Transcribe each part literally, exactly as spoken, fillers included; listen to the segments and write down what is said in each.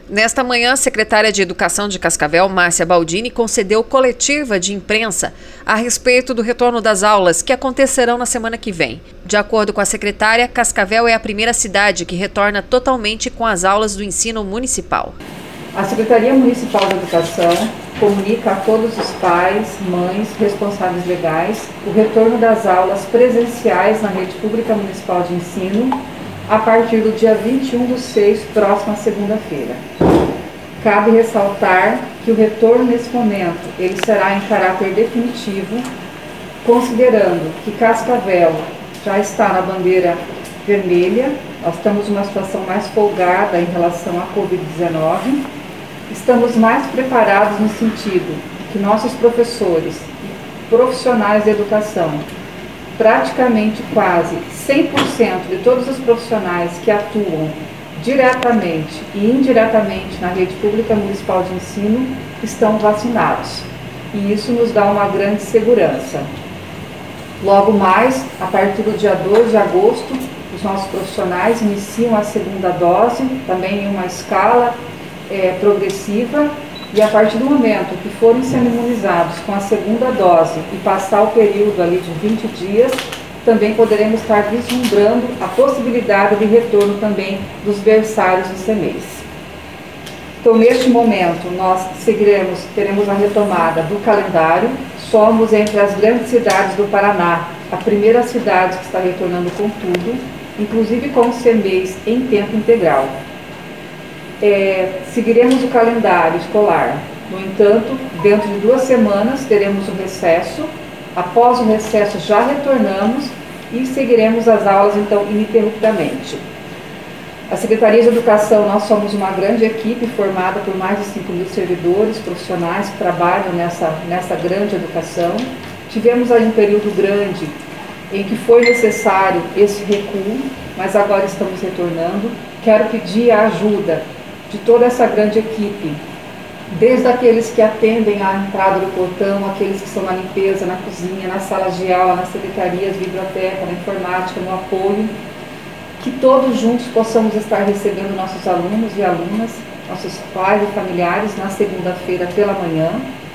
Nesta manhã, a secretária de Educação de Cascavel, Márcia Baldini, concedeu coletiva de imprensa a respeito do retorno das aulas, que acontecerão na semana que vem. De acordo com a secretária, Cascavel é a primeira cidade que retorna totalmente com as aulas do ensino municipal. A Secretaria Municipal de Educação comunica a todos os pais, mães, responsáveis legais o retorno das aulas presenciais na rede pública municipal de ensino a partir do dia vinte e um do seis, próxima segunda-feira. Cabe ressaltar que o retorno nesse momento ele será em caráter definitivo, considerando que Cascavel já está na bandeira vermelha, nós estamos numa situação mais folgada em relação à covid dezenove, estamos mais preparados no sentido que nossos professores e profissionais da educação, praticamente quase cem por cento de todos os profissionais que atuam diretamente e indiretamente na rede pública municipal de ensino estão vacinados. E isso nos dá uma grande segurança. Logo mais, a partir do dia dois de agosto, os nossos profissionais iniciam a segunda dose, também em uma escala é, progressiva, e a partir do momento que forem sendo imunizados com a segunda dose e passar o período ali de vinte dias, também poderemos estar vislumbrando a possibilidade de retorno também dos berçários do C M E I S. Então, neste momento, nós seguiremos, teremos a retomada do calendário. Somos entre as grandes cidades do Paraná, a primeira cidade que está retornando com tudo, inclusive com o C M E I S em tempo integral. É, seguiremos o calendário escolar. No entanto, dentro de duas semanas teremos o recesso. Após o recesso já retornamos e seguiremos as aulas então ininterruptamente. A Secretaria de Educação, nós somos uma grande equipe formada por mais de cinco mil servidores profissionais que trabalham nessa, nessa grande educação. Tivemos aí um período grande em que foi necessário esse recuo, mas agora estamos retornando. Quero pedir a ajuda de toda essa grande equipe, desde aqueles que atendem à entrada do portão, aqueles que estão na limpeza, na cozinha, nas salas de aula, nas secretarias, biblioteca, na informática, no apoio, que todos juntos possamos estar recebendo nossos alunos e alunas, nossos pais e familiares na segunda-feira pela manhã.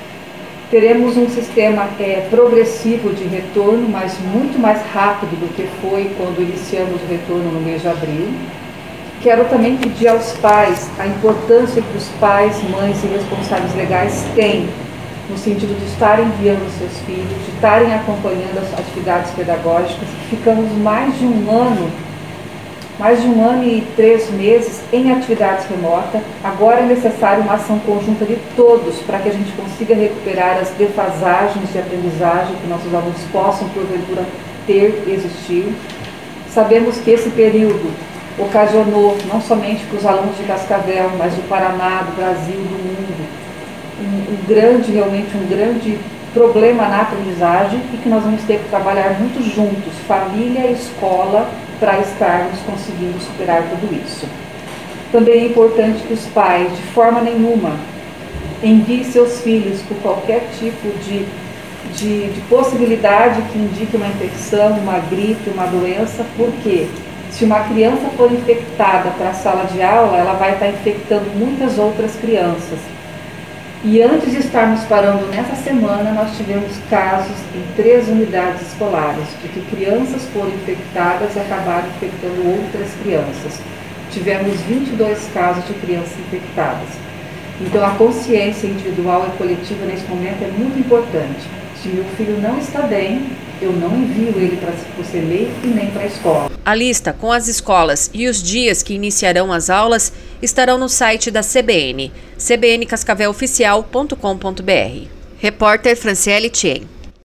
Teremos um sistema é, progressivo de retorno, mas muito mais rápido do que foi quando iniciamos o retorno no mês de abril. Quero também pedir aos pais a importância que os pais, mães e responsáveis legais têm no sentido de estarem enviando seus filhos, de estarem acompanhando as atividades pedagógicas. Ficamos mais de um ano, mais de um ano e três meses em atividades remotas. Agora é necessário uma ação conjunta de todos para que a gente consiga recuperar as defasagens de aprendizagem que nossos alunos possam, porventura, ter existido. Sabemos que esse período ocasionou, não somente para os alunos de Cascavel, mas do Paraná, do Brasil, do mundo, um, um grande, realmente um grande problema na aprendizagem e que nós vamos ter que trabalhar muito juntos, família e escola, para estarmos conseguindo superar tudo isso. Também é importante que os pais, de forma nenhuma, enviem seus filhos por qualquer tipo de, de, de possibilidade que indique uma infecção, uma gripe, uma doença, porque se uma criança for infectada para a sala de aula, ela vai estar infectando muitas outras crianças. E antes de estarmos parando nessa semana, nós tivemos casos em três unidades escolares, de que crianças foram infectadas e acabaram infectando outras crianças. Tivemos vinte e dois casos de crianças infectadas. Então, a consciência individual e coletiva nesse momento é muito importante. Se meu filho não está bem, eu não envio ele para o C M E I e nem para a escola. A lista com as escolas e os dias que iniciarão as aulas estarão no site da C B N, c b n cascavel oficial ponto com ponto b r. Repórter Franciele Tien.